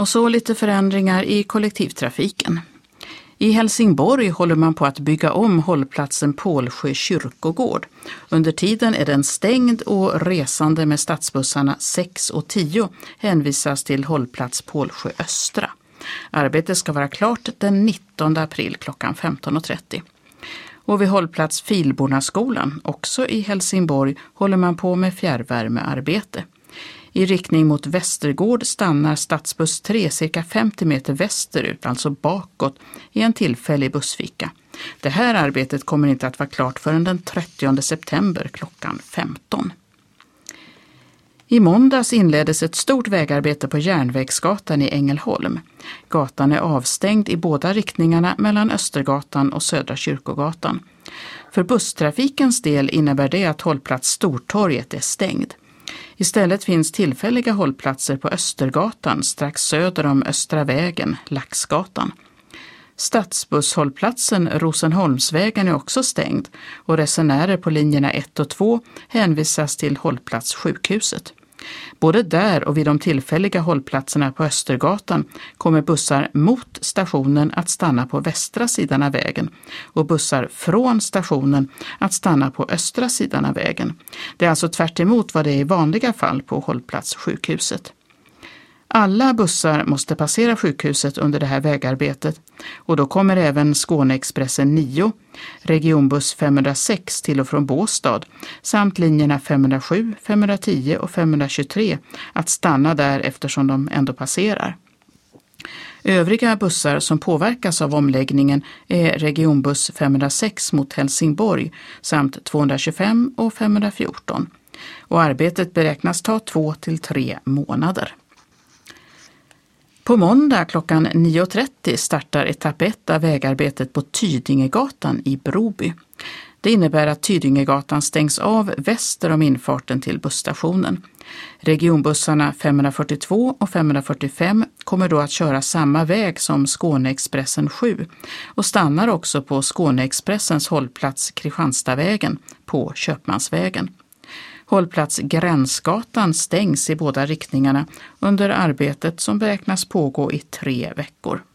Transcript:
Och så lite förändringar i kollektivtrafiken. I Helsingborg håller man på att bygga om hållplatsen Pålsjö kyrkogård. Under tiden är den stängd och resande med stadsbussarna 6 och 10 hänvisas till hållplats Pålsjö Östra. Arbetet ska vara klart den 19 april klockan 15.30. Och vid hållplats Filbornaskolan, också i Helsingborg, håller man på med fjärrvärmearbete. I riktning mot Västergård stannar stadsbuss 3 cirka 50 meter västerut, alltså bakåt, i en tillfällig bussficka. Det här arbetet kommer inte att vara klart förrän den 30 september klockan 15. I måndags inleddes ett stort vägarbete på Järnvägsgatan i Ängelholm. Gatan är avstängd i båda riktningarna mellan Östergatan och Södra Kyrkogatan. För busstrafikens del innebär det att hållplats Stortorget är stängd. Istället finns tillfälliga hållplatser på Östergatan strax söder om Östra vägen, Laxgatan. Stadsbusshållplatsen Rosenholmsvägen är också stängd och resenärer på linjerna 1 och 2 hänvisas till hållplats Sjukhuset. Både där och vid de tillfälliga hållplatserna på Östergatan kommer bussar mot stationen att stanna på västra sidan av vägen och bussar från stationen att stanna på östra sidan av vägen. Det är alltså tvärt emot vad det är i vanliga fall på hållplats Sjukhuset. Alla bussar måste passera sjukhuset under det här vägarbetet och då kommer även Skåneexpressen 9, regionbuss 506 till och från Båstad samt linjerna 507, 510 och 523 att stanna där eftersom de ändå passerar. Övriga bussar som påverkas av omläggningen är regionbuss 506 mot Helsingborg samt 225 och 514. Och arbetet beräknas ta 2 till 3 månader. På måndag klockan 9.30 startar etapp 1 av vägarbetet på Tydingegatan i Broby. Det innebär att Tydingegatan stängs av väster om infarten till busstationen. Regionbussarna 542 och 545 kommer då att köra samma väg som Skåneexpressen 7 och stannar också på Skåneexpressens hållplats Kristianstadvägen på Köpmansvägen. Hållplats Gränsgatan stängs i båda riktningarna under arbetet som beräknas pågå i 3 veckor.